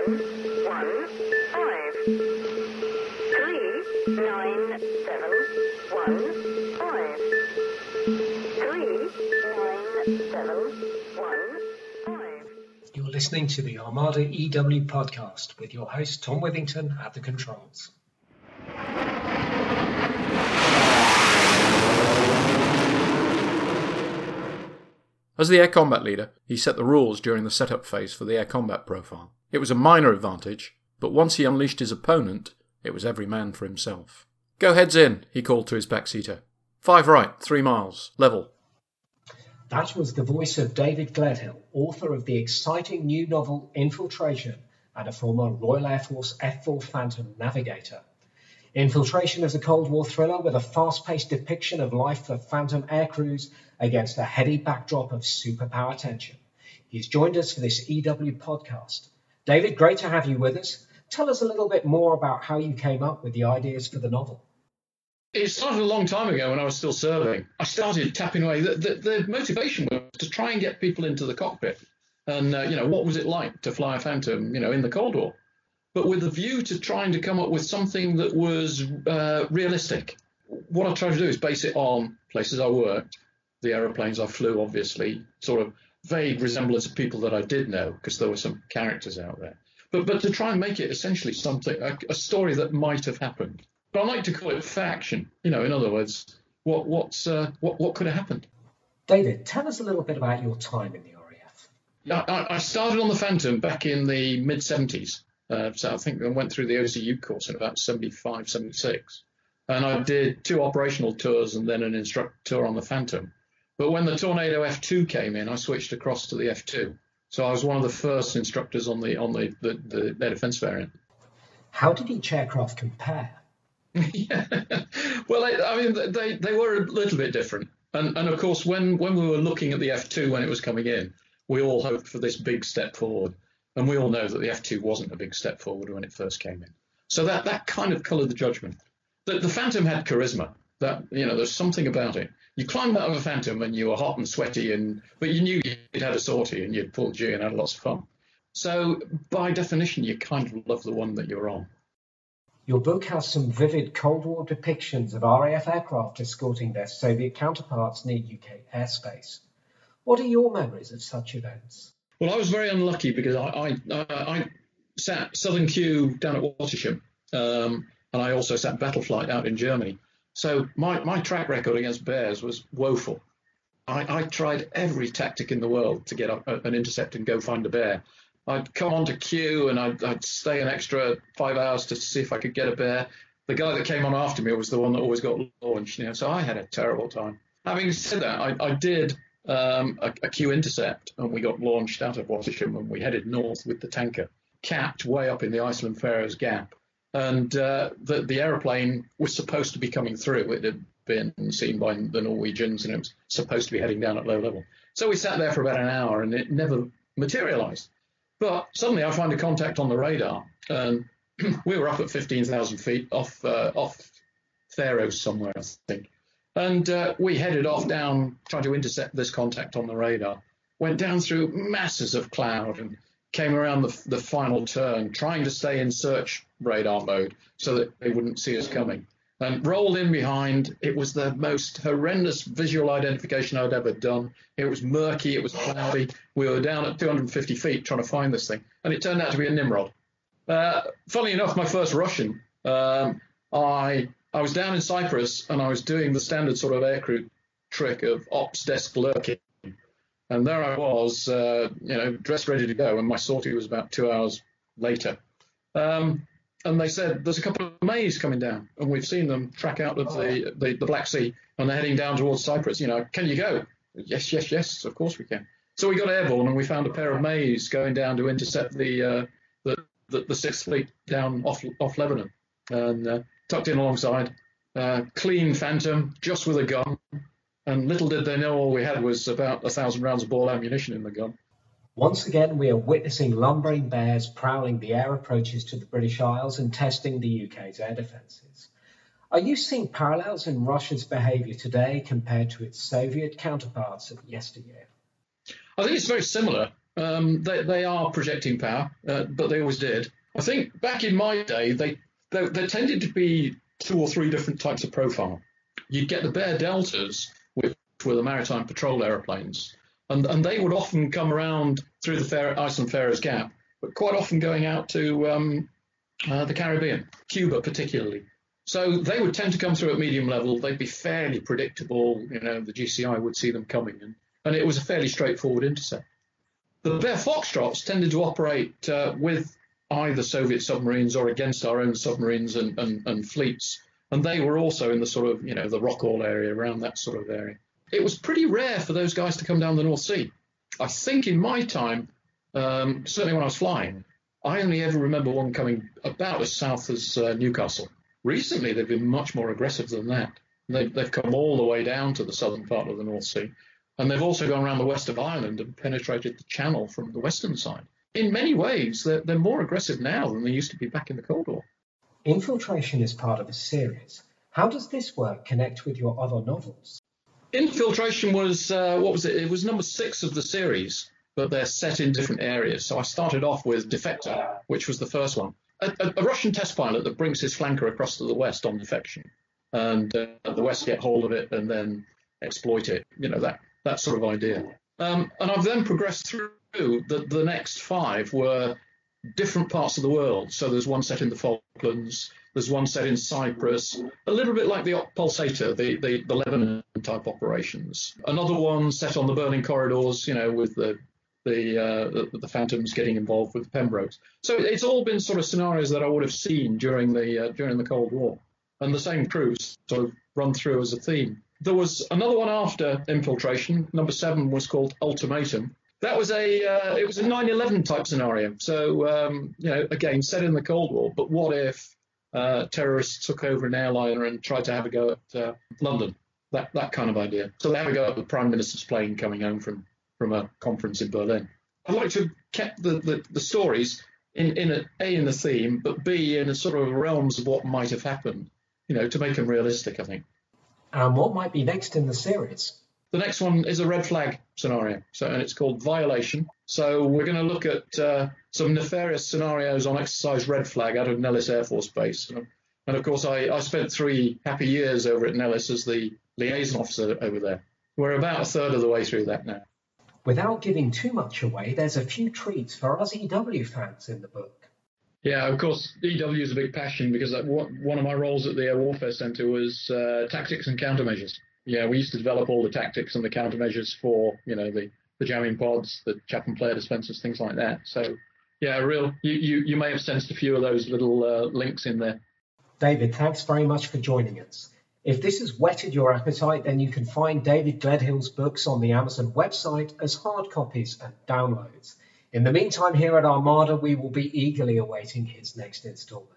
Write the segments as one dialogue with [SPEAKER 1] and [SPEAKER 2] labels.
[SPEAKER 1] You're listening to the Armada EW podcast with your host Tom Withington at the controls.
[SPEAKER 2] As the air combat leader, he set the rules during the setup phase for the air combat profile. It was a minor advantage, but once he unleashed his opponent, it was every man for himself. "Go heads in," he called to his backseater. "5 right, 3 miles, level."
[SPEAKER 1] That was the voice of David Gledhill, author of the exciting new novel Infiltration and a former Royal Air Force F-4 Phantom navigator. Infiltration is a Cold War thriller with a fast-paced depiction of life for Phantom aircrews against a heady backdrop of superpower tension. He's joined us for this EW podcast. David, great to have you with us. Tell us a little bit more about how you came up with the ideas for the novel.
[SPEAKER 3] It started a long time ago when I was still serving. I started tapping away. The motivation was to try and get people into the cockpit. And, what was it like to fly a Phantom, in the Cold War? But with a view to trying to come up with something that was realistic. What I tried to do is base it on places I worked, the aeroplanes I flew, obviously, sort of vague resemblance of people that I did know, because there were some characters out there. But to try and make it essentially something, a story that might have happened. But I like to call it faction. In other words, what could have happened?
[SPEAKER 1] David, tell us a little bit about your time in the RAF.
[SPEAKER 3] I started on the Phantom back in the mid-70s. So I think I went through the OCU course in about 75, 76. And I did 2 operational tours and then an instructor tour on the Phantom. But when the Tornado F2 came in, I switched across to the F2. So I was one of the first instructors on the air defense variant.
[SPEAKER 1] How did each aircraft compare?
[SPEAKER 3] Yeah. Well, they were a little bit different. And of course, when we were looking at the F2 when it was coming in, we all hoped for this big step forward. And we all know that the F2 wasn't a big step forward when it first came in. So that kind of coloured the judgment. The Phantom had charisma. There's something about it. You climbed out of a Phantom and you were hot and sweaty, but you knew you'd had a sortie and you'd pulled G and had lots of fun. So by definition, you kind of love the one that you're on.
[SPEAKER 1] Your book has some vivid Cold War depictions of RAF aircraft escorting their Soviet counterparts near UK airspace. What are your memories of such events?
[SPEAKER 3] Well, I was very unlucky because I sat Southern Q down at Watersham, and I also sat Battle Flight out in Germany. So my track record against bears was woeful. I tried every tactic in the world to get an intercept and go find a bear. I'd come onto Q and I'd stay an extra 5 hours to see if I could get a bear. The guy that came on after me was the one that always got launched. So I had a terrible time. Having said that, I did a Q intercept, and we got launched out of Watersham and we headed north with the tanker, capped way up in the Iceland Faroes Gap. And the aeroplane was supposed to be coming through. It had been seen by the Norwegians and it was supposed to be heading down at low level. So we sat there for about an hour and it never materialized. But suddenly I find a contact on the radar, and we were up at 15,000 feet off Faroes somewhere, I think. And we headed off down, trying to intercept this contact on the radar. Went down through masses of cloud and came around the final turn, trying to stay in search radar mode so that they wouldn't see us coming. And rolled in behind. It was the most horrendous visual identification I'd ever done. It was murky, it was cloudy. We were down at 250 feet trying to find this thing. And it turned out to be a Nimrod. Funnily enough, my first Russian, I was down in Cyprus and I was doing the standard sort of aircrew trick of ops desk lurking. And there I was, dressed ready to go. And my sortie was about 2 hours later. And they said, there's a couple of Mays coming down. And we've seen them track out of the Black Sea. And they're heading down towards Cyprus. Can you go? Yes, of course we can. So we got airborne and we found a pair of Mays going down to intercept the Sixth Fleet down off Lebanon. And tucked in alongside, clean Phantom, just with a gun. And little did they know all we had was about 1,000 rounds of ball ammunition in the gun.
[SPEAKER 1] Once again, we are witnessing lumbering bears prowling the air approaches to the British Isles and testing the UK's air defences. Are you seeing parallels in Russia's behaviour today compared to its Soviet counterparts of yesteryear?
[SPEAKER 3] I think it's very similar. They are projecting power, but they always did. I think back in my day, there tended to be 2 or 3 different types of profile. You'd get the Bear Deltas, which were the maritime patrol aeroplanes, and they would often come around through the Iceland-Faroes Gap, but quite often going out to the Caribbean, Cuba particularly. So they would tend to come through at medium level. They'd be fairly predictable. The GCI would see them coming, and it was a fairly straightforward intercept. The Bear Foxtrots tended to operate with either Soviet submarines or against our own submarines and fleets. And they were also in the sort of, the Rockall area, around that sort of area. It was pretty rare for those guys to come down the North Sea. I think in my time, certainly when I was flying, I only ever remember one coming about as south as Newcastle. Recently, they've been much more aggressive than that. They've come all the way down to the southern part of the North Sea. And they've also gone around the west of Ireland and penetrated the Channel from the western side. In many ways, they're more aggressive now than they used to be back in the Cold War.
[SPEAKER 1] Infiltration is part of a series. How does this work connect with your other novels?
[SPEAKER 3] Infiltration was, what was it? It was number 6 of the series, but they're set in different areas. So I started off with Defector, which was the first one. A Russian test pilot that brings his flanker across to the west on defection. And the West get hold of it and then exploit it, that sort of idea. And I've then progressed through. The next 5 were different parts of the world. So there's one set in the Falklands, there's one set in Cyprus, a little bit like the Pulsator, the Lebanon type operations. Another one set on the burning corridors, with the Phantoms getting involved with the Pembrokes. So it's all been sort of scenarios that I would have seen during the Cold War, and the same crews sort of run through as a theme. There was another one after Infiltration. Number 7 was called Ultimatum. That was it was a 9/11 type scenario. So again, set in the Cold War. But what if terrorists took over an airliner and tried to have a go at London? That kind of idea. So they have a go at the Prime Minister's plane coming home from a conference in Berlin. I'd like to keep the stories in the theme, but B, in a sort of realms of what might have happened. To make them realistic, I think.
[SPEAKER 1] And what might be next in the series?
[SPEAKER 3] The next one is a red flag scenario, and it's called Violation. So we're going to look at some nefarious scenarios on exercise Red Flag out of Nellis Air Force Base. And of course, I spent 3 happy years over at Nellis as the liaison officer over there. We're about a third of the way through that now.
[SPEAKER 1] Without giving too much away, there's a few treats for us EW fans in the book.
[SPEAKER 3] Yeah, of course, EW is a big passion because one of my roles at the Air Warfare Centre was tactics and countermeasures. Yeah, we used to develop all the tactics and the countermeasures for, the jamming pods, the Chaplain player dispensers, things like that. So, yeah, you may have sensed a few of those little links in there.
[SPEAKER 1] David, thanks very much for joining us. If this has whetted your appetite, then you can find David Gledhill's books on the Amazon website as hard copies and downloads. In the meantime, here at Armada, we will be eagerly awaiting his next instalment.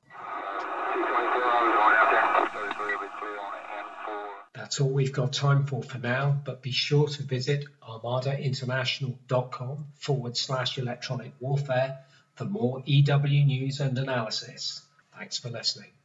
[SPEAKER 1] That's all we've got time for now, but be sure to visit armadainternational.com/electronic warfare for more EW news and analysis. Thanks for listening.